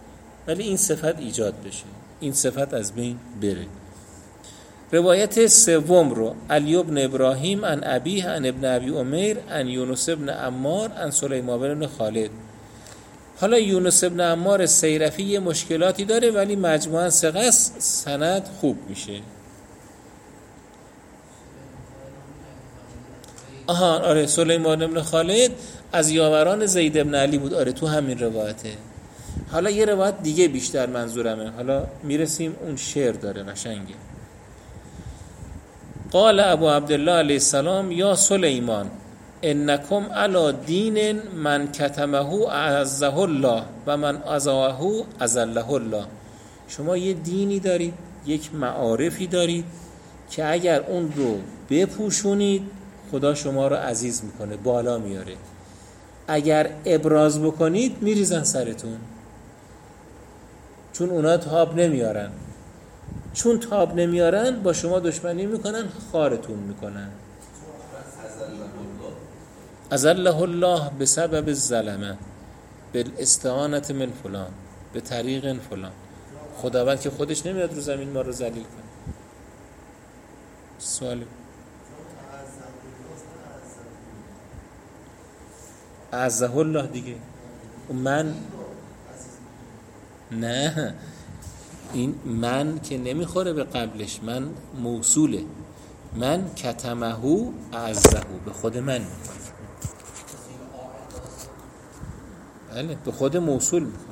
[SPEAKER 1] ولی این صفت ایجاد بشه، این صفت از بین بره. روایت سوم رو علی ابن ابراهیم عن ابیه عن ابن ابی امیر عن یونس ابن عمار عن سلیمان بن خالد. حالا یونس ابن عمار سیرفی یه مشکلاتی داره ولی مجموعاً ثقه است، سند خوب میشه. آها آره سلیمان بن خالد از یاوران زید ابن علی بود، آره تو همین روایته. حالا یه روایت دیگه بیشتر منظورمه، حالا میرسیم اون شعر داره قشنگه. قال ابو عبدالله علیه السلام یا سلیمان انکم علی دین من کتمه اعزه الله و من اضاعه اذله الله. شما یه دینی دارید، یک معارفی دارید که اگر اون رو بپوشونید خدا شما رو عزیز میکنه، بالا میاره. اگر ابراز بکنید میریزن سرتون، چون اونا تاب نمیارن. چون تاب نمیارن با شما دشمنی میکنن، خارتون میکنن. اذله الله بسبب الظلمه بالاستعانه من فلان به طریق فلان. خداوند که خودش نمیاد رو زمین ما رو ذلیل کنه. سوال اعزه الله دیگه. من نه، این من که نمیخوره به قبلش، من موصوله. من کتمهو اعزهو به خود من میخوره، بله به خود موصول میخوره.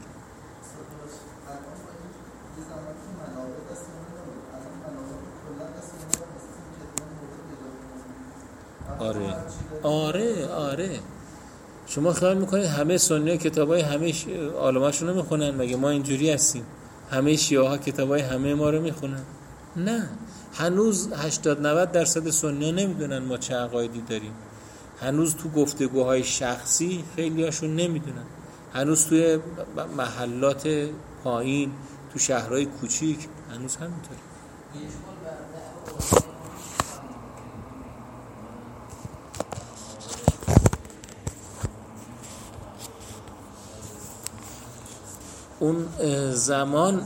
[SPEAKER 1] آره آره آره شما خیال میکنید همه سنی ها کتابای همه ش... عالماشون رو میخونن؟ مگه ما اینجوری هستیم؟ همه شیعه ها کتابای همه ما رو میخونن؟ نه، هنوز هشتاد نود درصد سنی ها نمیدونن ما چه عقایدی داریم. هنوز تو گفتگوهای شخصی خیلی هاشون نمیدونن. هنوز توی محلات پایین، تو شهرهای کوچیک هنوز همینطوره. اون زمان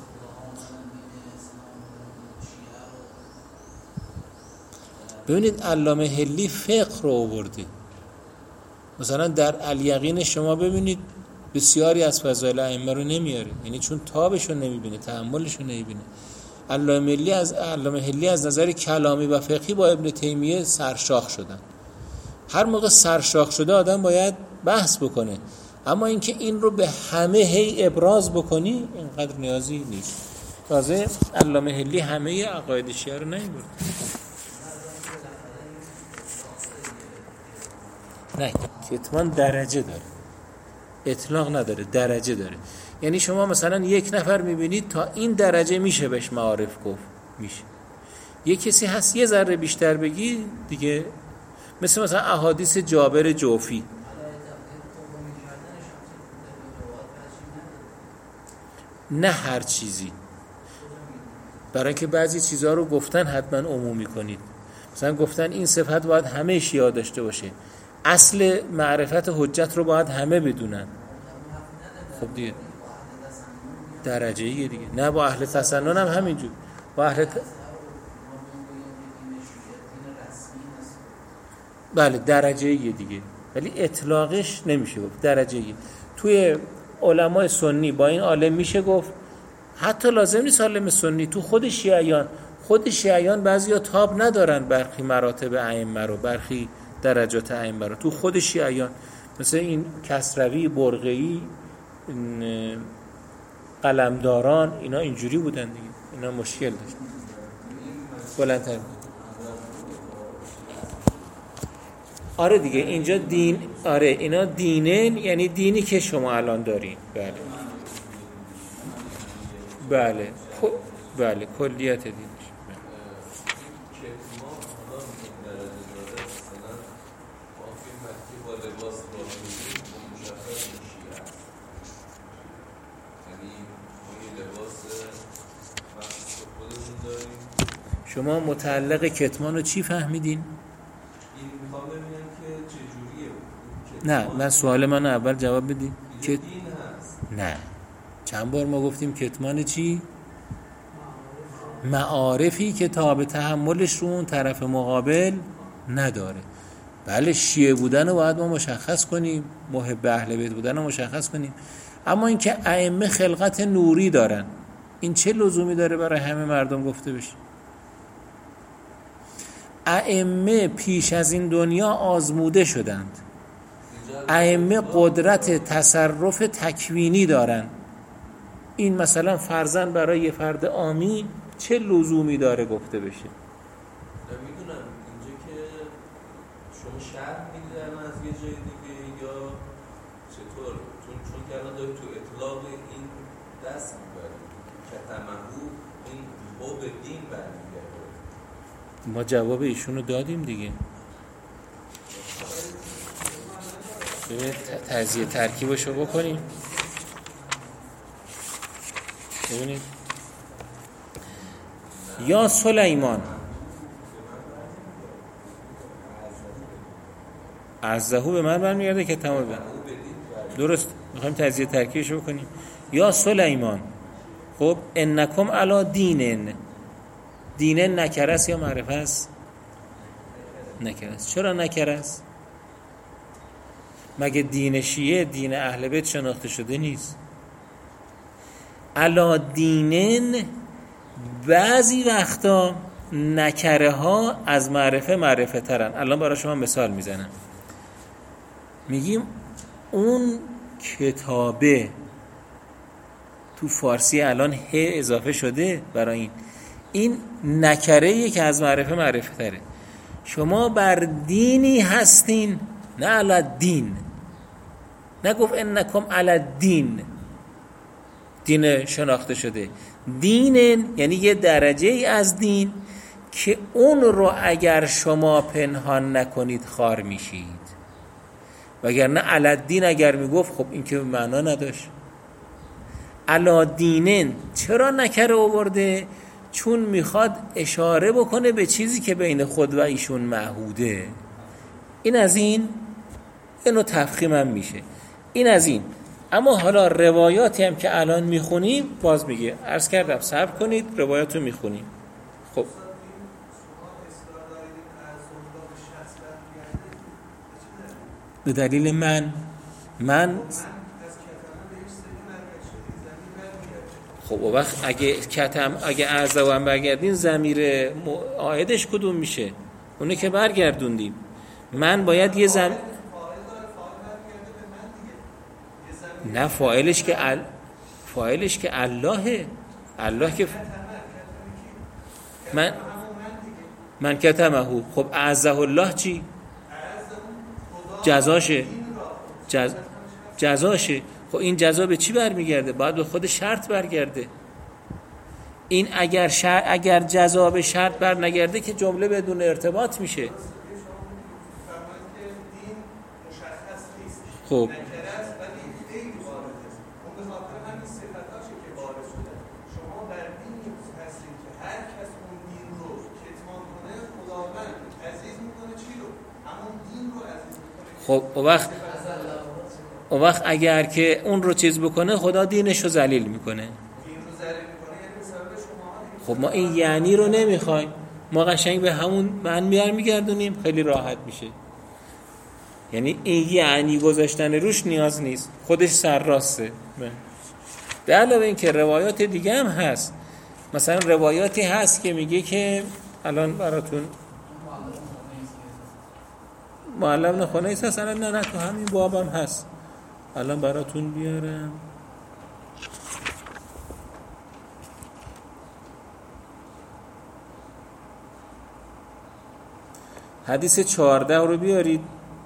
[SPEAKER 1] ببینید علامه حلی فقه رو آورده. مثلا در الیقین شما ببینید بسیاری از فضایل ائمه رو نمیاره، یعنی چون تابش رو نمیبینه، تحملش رو نمیبینه. علامه حلی از علامه حلی از نظر کلامی و فقهی با ابن تیمیه سرشاخ شدن. هر موقع سرشاخ شده آدم باید بحث بکنه، اما اینکه این رو به همه هی ابراز بکنی اینقدر نیازی نیست. تازه علامه حلی همه عقاید شیعه رو نمیبرد. نه، کتمان درجه داره، اطلاق نداره، درجه داره. یعنی شما مثلا یک نفر میبینید تا این درجه میشه بهش معارف گفت، میشه. یک کسی هست یه ذره بیشتر بگی دیگه، مثل مثلا احادیث جابر جوفی. نه هر چیزی، برای اینکه بعضی چیزها رو گفتن حتما عمومی کنید. مثلا گفتن این صفت باید همه شیعه داشته باشه، اصل معرفت حجت رو باید همه بدونن. خب دیگه درجه ایه دیگه. نه با اهل تسنن هم همینجور، با اهل ت... بله درجه ایه دیگه، ولی اطلاقش نمیشه گفت درجه ایه. توی علماء سنی با این عالم میشه گفت، حتی لازم نیست عالم سنی، تو خود شیعیان، خود شیعیان بعضیا تاب ندارن برخی مراتب ائمه رو، برخی درجات ائمه رو. تو خود شیعیان مثل این کسروی، برقعی، قلمداران، اینا اینجوری بودن دیگه، اینا مشکل داشتن. بلندتر آره دیگه اینجا دین، آره اینا دینن، یعنی دینی که شما الان دارین. بله بله بله کلیت دینش. شما متعلق کتمان رو چی فهمیدین؟ نه من سوال من اول جواب بدین. که نه چند بار ما گفتیم کتمان چی؟ معارفی که تاب تحملش رو اون طرف مقابل نداره. بله شیعه بودن رو باید ما مشخص کنیم، محب اهل بیت بودن رو مشخص کنیم، اما اینکه ائمه خلقت نوری دارن این چه لزومی داره برای همه مردم گفته بشه؟ ائمه پیش از این دنیا آزموده شدند، ائمه قدرت تصرف تکوینی دارن. این مثلا فرضاً برای یه فرد عامی چه لزومی داره گفته بشه؟
[SPEAKER 2] نمیدونم اینجا که شما شرح میدن از یه جای دیگه یا چطور؟ چون چون که الان داری تو اطلاق این دست میبری که تمهو این او به دین برمیگرده.
[SPEAKER 1] ما جواب ایشونو دادیم دیگه. ببینید تجزیه ترکیبشو بکنیم. ببینید یا سلیمان عزهو به من برمیگرده که تمام بند. درست میخوایم تجزیه ترکیبشو بکنیم. یا سلیمان خب انکم علی دینن، دینن نکره است یا معرفه است؟ نکره است. چرا نکره است؟ مگه دین شیعه دین اهل بیت شناخته شده نیست؟ علی دینن بعضی وقتا نکره ها از معرفه معرفه ترن. الان برای شما مثال میزنم، میگیم اون کتابه تو فارسی الان ه اضافه شده برای این این نکره‌ایه که از معرفه معرفه تره. شما بر دینی هستین، نه علی دین، نگفت انکم علی دین، دین شناخته شده. دین یعنی یه درجه ای از دین که اون رو اگر شما پنهان نکنید خار میشید، وگرنه علی دین اگر میگفت خب این که معنا نداشت. علی دینن چرا نکره آورده؟ چون میخواد اشاره بکنه به چیزی که بین خود و ایشون معهوده. این از این اینو تفخیم هم میشه. این از این. اما حالا روایاتی هم که الان میخونیم باز میگه عرض کردم صبر کنید روایات رو میخونیم. خب به دلیل من من خب وقت اگه کتم اگه اعضا و هم برگردین ضمیر عایدش کدوم میشه؟ اونه که برگردوندیم. من باید یه زم نه فاعلش که ال... فاعلش که اللهه. الله که من من کتمهو. خب اعزه الله چی؟ جزاشه. جز... جزاشه. خب این جزا به چی برمیگرده؟ باید به خود شرط برگرده. این اگر شر... اگر جزا به شرط بر نگرده که جمله بدون ارتباط میشه. خب خب اون وقت اون وقت اگر که اون رو چیز بکنه خدا دینش رو ذلیل میکنه. خب ما این یعنی رو نمیخوایم، ما قشنگ به همون من میار میگردونیم، خیلی راحت میشه. یعنی این یعنی گذاشتن روش نیاز نیست، خودش سرراسته. به علاوه این که روایات دیگه هم هست. مثلا روایاتی هست که میگه که الان براتون معلم نخونه ایست هست، الان نه نه تو همین باب هم هست، الان براتون بیارم. حدیث چهارده رو بیارید.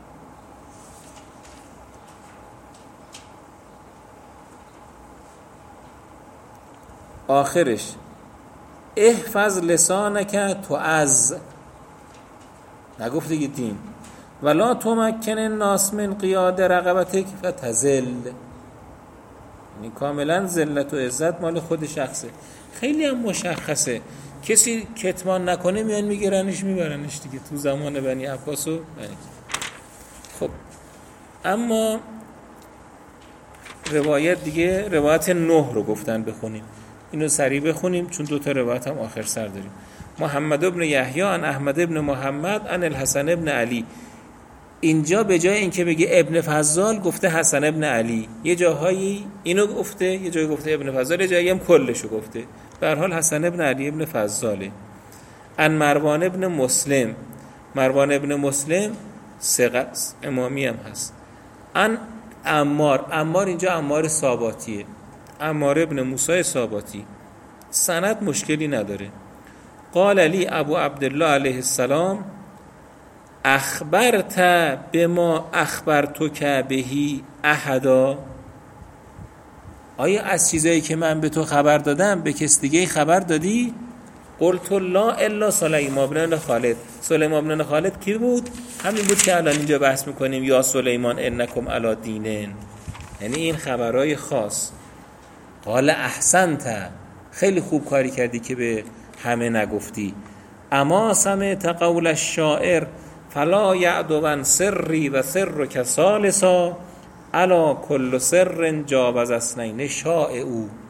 [SPEAKER 1] آخرش احفظ لسانک تعز، نگفت دیگه دین، ولا تمکن الناس من قیاد رقبتک فتزل. یعنی کاملا ذلت و عزت مال خود شخصه. خیلی هم مشخصه، کسی کتمان نکنه میان میگیرنش میبرنش دیگه تو زمان بنی عباس و بنی. خب اما روایت دیگه روایت نه رو گفتن بخونیم، اینو سریع بخونیم چون دو تا روایت هم آخر سر داریم. محمد ابن یحیی عن احمد ابن محمد عن الحسن ابن علی. اینجا به جای اینکه بگه ابن فضال گفته حسن ابن علی، یه جاهایی اینو گفته، یه جایی گفته ابن فضال، یه جایی هم کلشو گفته. به هر حال حسن ابن علی ابن فضاله. عن مروان ابن مسلم، مروان ابن مسلم ثقه امامی هم هست. عن عمار، عمار اینجا عمار ساباتیه، عمار ابن موسی ساباتی، سند مشکلی نداره. قال علی ابو عبدالله علیه السلام اخبرت بما اخبرتک بهی احدا، آیا از چیزایی که من به تو خبر دادم به کس دیگه خبر دادی؟ قلت لا الا سلیمان بن خالد. سلیمان بن خالد کی بود؟ همین بود که الان اینجا بحث میکنیم یا سلیمان انکم علی دینن، یعنی این خبرهای خاص. قال احسنت، خیلی خوب کاری کردی که به همه نگفتی. اما سمعت قول الشاعر فلا یعدون سری و سرک ثالثا علی کل سر جاوز اثنین شائع.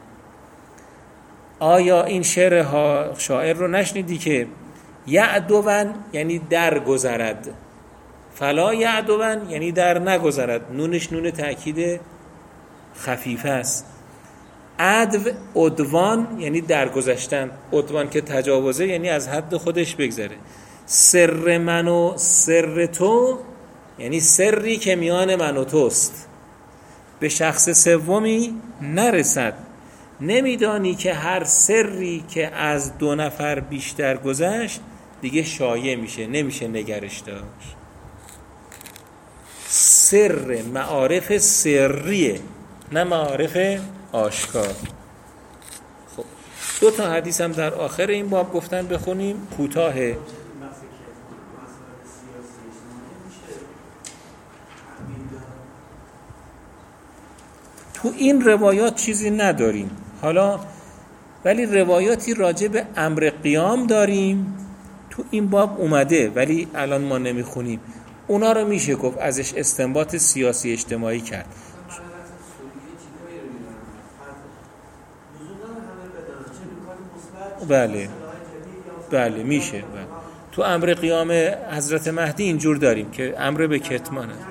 [SPEAKER 1] آیا این شعر ها شاعر رو نشنیدی که یعدون یعنی در گذرد، فلا یعدون یعنی در نگذرد، نونش نون تأکید خفیفه است. عدو عدوان یعنی درگذشتن، عدوان که تجاوزه یعنی از حد خودش بگذره. سر من و سر تو یعنی سری که میان من و توست به شخص سومی نرسد. نمیدانی که هر سری که از دو نفر بیشتر گذشت دیگه شایع میشه، نمیشه نگرش داشت. سر معارف سریه نه معارف آشکار. خب دو تا حدیث هم در آخر این باب گفتن بخونیم، کوتاهه. تو این روایات چیزی نداریم حالا، ولی روایاتی راجع به امر قیام داریم تو این باب اومده ولی الان ما نمیخونیم. اونا رو میشه گفت ازش استنباط سیاسی اجتماعی کرد. بله بله میشه. بله. تو امر قیام حضرت مهدی اینجور داریم که امر به کتمان هست.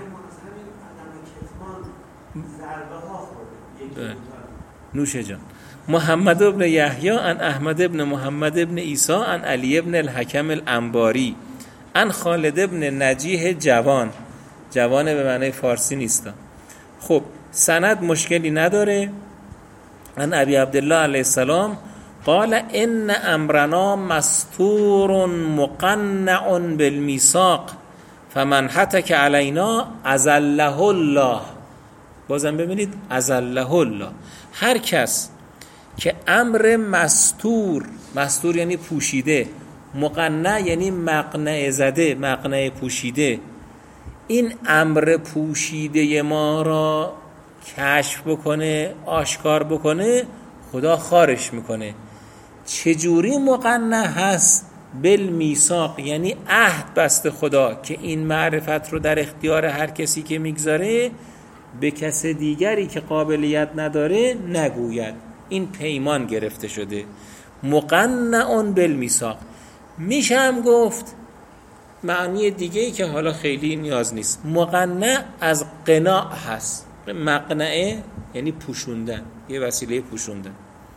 [SPEAKER 1] بله. نوشه جان. محمد ابن یحیی عن احمد ابن محمد ابن عیسی عن علی ابن الحکم الانباری عن خالد ابن نجیح جوان، جوان به معنی فارسی نیست. خب سند مشکلی نداره. عن ابی عبدالله علیه السلام قال ان امرنا مستور مقنع بالمیثاق فمن حتک علینا اذله الله. بازم ببینید اذله الله، هر کس که امر مستور، مستور یعنی پوشیده، مقنع یعنی مقنع زده، مقنع پوشیده، این امر پوشیده ما را کشف بکنه، آشکار بکنه، خدا خارش میکنه. چجوری مقنع هست؟ بالمیثاق یعنی عهد بسته خدا که این معرفت رو در اختیار هر کسی که میگذاره به کس دیگری که قابلیت نداره نگوید. این پیمان گرفته شده. مقنع بالمیثاق. میشه هم گفت معنی دیگه‌ای که حالا خیلی نیاز نیست، مقنع از قناع هست. مقنعه یعنی پوشوندن، یه وسیله پوشوندن.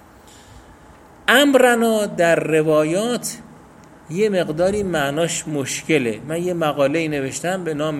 [SPEAKER 1] امرنا در روایات یه مقداری معناش مشکله. من یه مقاله نوشتم به نام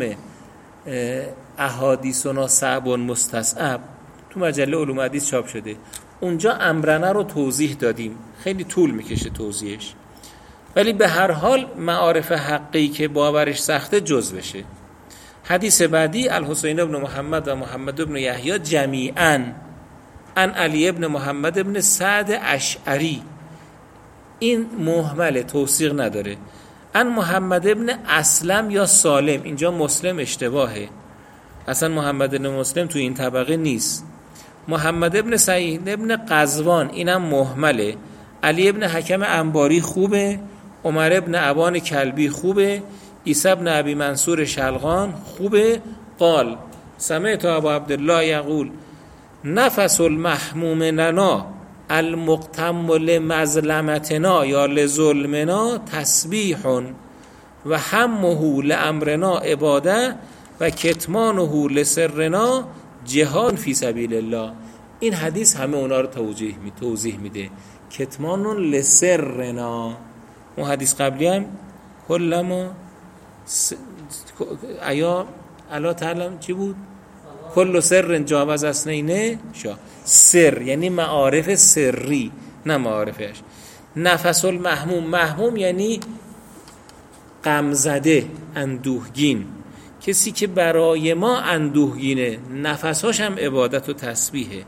[SPEAKER 1] احادیثنا صعب مستصعب، تو مجله علوم حدیث چاپ شده. اونجا امرنا رو توضیح دادیم، خیلی طول میکشه توضیحش، ولی به هر حال معارف حقی که باورش سخته جز بشه. حدیث بعدی الحسین ابن محمد و محمد ابن یحیی جمیعاً عن علی ابن محمد ابن سعد اشعری، این مهمله، توثیق نداره. عن محمد ابن اسلم یا سالم، اینجا مسلم اشتباهه، اصلا محمد ابن مسلم تو این طبقه نیست. محمد ابن سعید ابن قزوان، اینم مهمله. علی ابن حکم انباری خوبه، عمر ابن عبان کلبی خوبه، عیسی ابن ابی منصور شلغان خوبه. قال سمعت ابو عبدالله یقول نفس المحموم لنا المقتم لمظلمتنا یا لظلمنا تسبیح و همه لامرنا عباده و کتمانه لسرنا جهاد فی سبیل الله. این حدیث همه اونا رو توضیح می توضیح میده. کتمان لسرنا، اون حدیث قبلی هم کلما س... ایا الا تعلم چی بود؟ کل سر جاوز اسنینه شا، سر یعنی معارف سری نه معارفش. نفس المحموم، محموم یعنی غمزده، اندوهگین، کسی که برای ما اندوهگینه، نفساش هم عبادت و تسبیحه.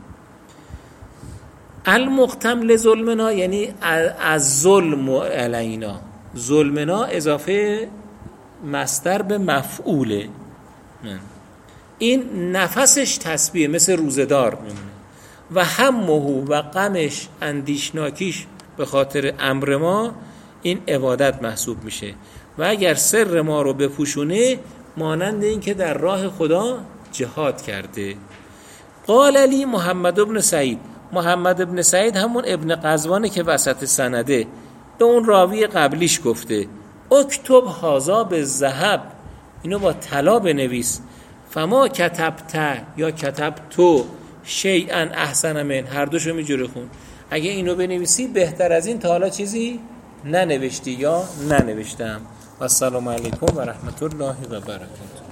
[SPEAKER 1] المقتم لظلمنا یعنی از ظلم علینا، ظلمنا اضافه مصدر به مفعوله، این نفسش تسبیح، مثل روزدار میمونه. و همه و غمش، اندیشناکیش به خاطر امر ما، این عبادت محسوب میشه. و اگر سر ما رو بپوشونه مانند این که در راه خدا جهاد کرده. قال علی محمد ابن سعید، محمد ابن سعید همون ابن قزوانه که وسط سنده، به اون راوی قبلیش گفته اکتب هازا به ذهب، اینو با طلا بنویس. فما کتبت یا کتب تو شیئا احسن من، هر دوشو میجوره خون. اگه اینو بنویسی بهتر از این تا حالا چیزی ننوشتی یا ننوشتم. و السلام علیکم و رحمت الله و برکاته.